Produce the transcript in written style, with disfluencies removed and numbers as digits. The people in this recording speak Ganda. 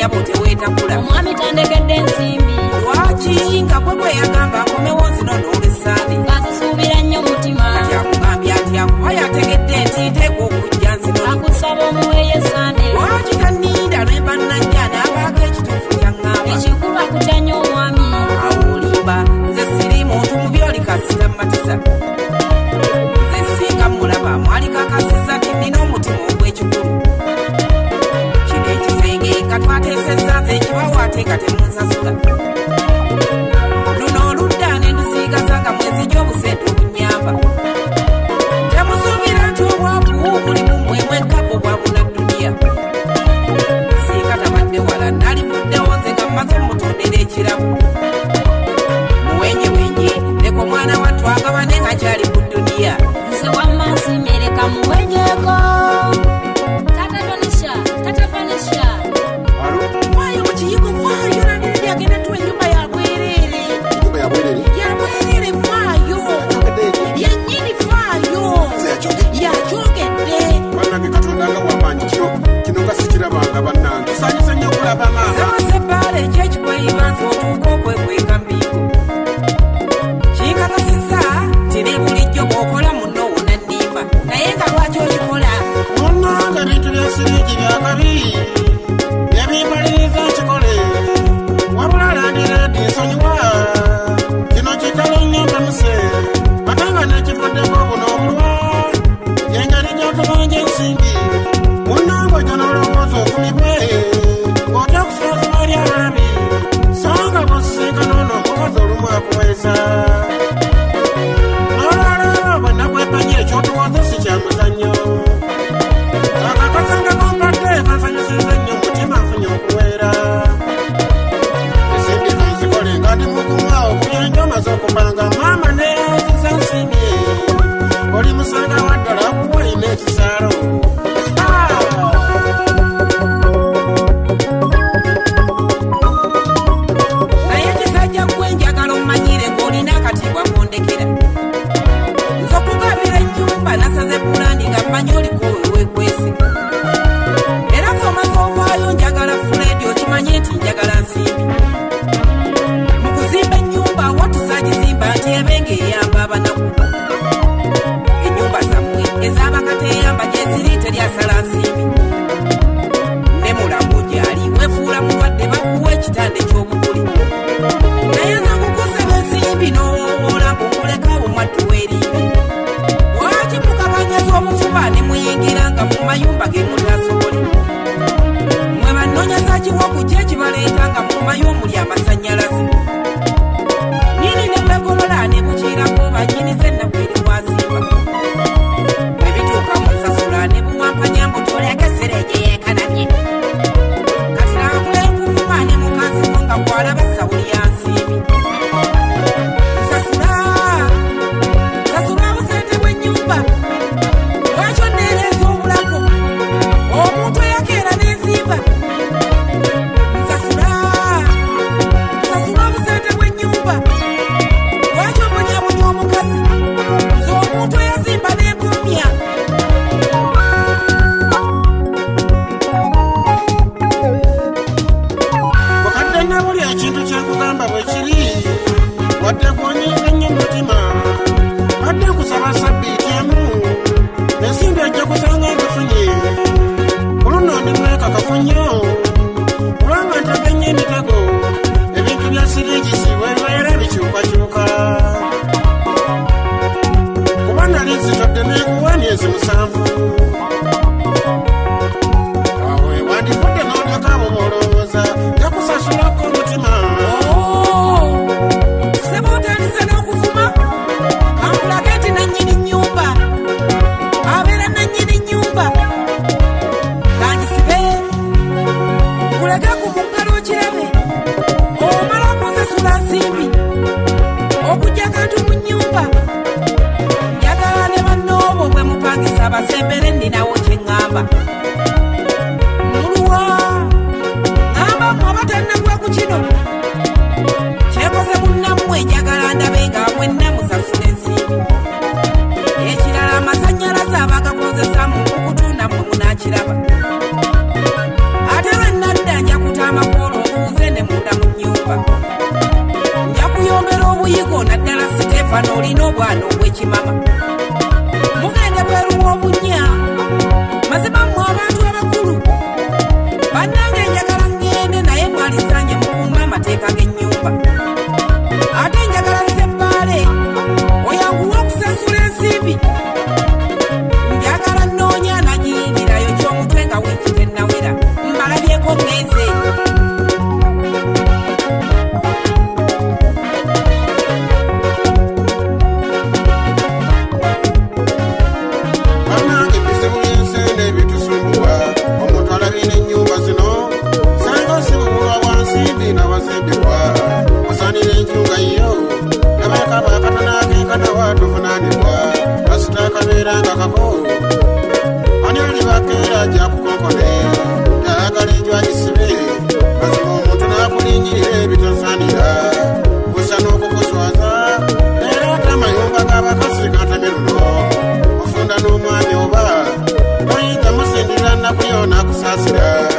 nnyabo teweetakula omwami tandekedde ensimbi lwaki nga bwe yagamba akomewo zino n'olwesaani ngazisuubira nnyo mutima kati akugambye ati akuwayo ategedde nti nteekwa okujja nzino akusaba omuweeyo esande lwaki tanninda lwemba nnajja n'abaako ekituufu kyaŋŋamba ekikulu akutya nnyo omwami awulimba nze siri muntu mu byoli kasita mmatiza nze singa mulaba mwaliko akasiza nti nnina omutima ogw'ekikulu kino ekisenge nga twateesezza nze ekibawo ate nga temunsasula luno oludda ne ndusiigaza nga mwezijja obusente obunyamba temusuubira nti obwavu mulimu mwemwekka bwa bunadduniya singa tabadde wala nalivuddewo nze nga mmaze mutondera ekirabu muwenyewenye leka omwana wattu agabane nga kyali ku dduniya nze wamma nsimereka muwenyeeko tatavanisha waayo mu kiyigo waayo nandiredi agenda tuwa ennyumba ya bwereere yabwereere faayo yennyini faayo yakyogedde bannange katonda nga wamanyi kino nga sikirabanga bannange tusanyusa nnyo okulaba maama sebasebaala ekyekikweyibanza otuuka okwekweka mbigo kinkakasisa nti ne bulijjo bw'okola munno wona nnimba naye nga lwaki okikola munnange ebintu byesirigi byakabi byebimbaliriza nkikole wabula landiredi nsonyiwa kino kitalo nnyo mpemuse ate nga nekivuddeko buno obulwa yengeri gyotubanja ensimbi munnange ojja n'olowooza ofumibwe ng'otya kusooza bali abalabi so nga bwosisinga noono omukazi olumu akuweesa n'olwaleero bwe nakwepenya ekyotuwoza si kya muzannyo akakasanga kompadde kansanyusiza nnyo mutima nfunye okuweera ensimbi kanzikole nga ndi mugumwa okuyenja omaze okupanga maama neyanziza nsimbi oli musanga waddala akuwa olina ekisaalo naye kisajja gwe njagala omanyire ng'olina akatibwa kondekera nze okugabira ennyumba nasaze pulani nga mmanyi oliko weweekwese era ng'omaze ovaayo njagala fuledi okimanye nti njagala nsimbi mu kuzimba ennyumba watusagizimba nti ebe ng'eyamba abanaku ennyumba zammwe ez'abakateyamba gye ziri teryasala nsimbi ne mulamu gyali wefuula mulwadde bakuwa ekitanda eky'obuguli naye nza kukusaba ensimbi n'owoola mbukuleka omwaddu w'erimbi lwaki mukakanyaza omufuba ne muyingiranga mu mayumba ge mutasobole mwe bannonyeza kiwoku kye kibaleeta wano olina obwana obw'ekimama mugende bweruwa obunya mazima mmwe abantu abakulu bannange njagala ngende naye mwalizanye mukuuma amateeka g'ennyumba ate njagala sebbaale oyanguwa okusasula ensimbi njagala nnoonya nagiyingirayo ky'omutwe nga wiiki tennawera mbalabyeko ngenze bannange bizibu by'ensi n'ebitusumbuwa omuntu alabye n'ennyumba zino sanga osibubulwa bwa nsimbi n'abazimbibwa osanira enjunga yo nabaakaba akatona ak'enkanawa tuvunaanibwa kasita akabeera nga kako ani alibakeera ajja kukonkone yayagala enjwa gisibe mazima omuntu n'akulinnyirira ebitosaanira kusa n'okukuswaza era ate amayumba g'abakazi gateme luno ofunda n'omwami oba oyinza musindira nnaku yo n'akusaasira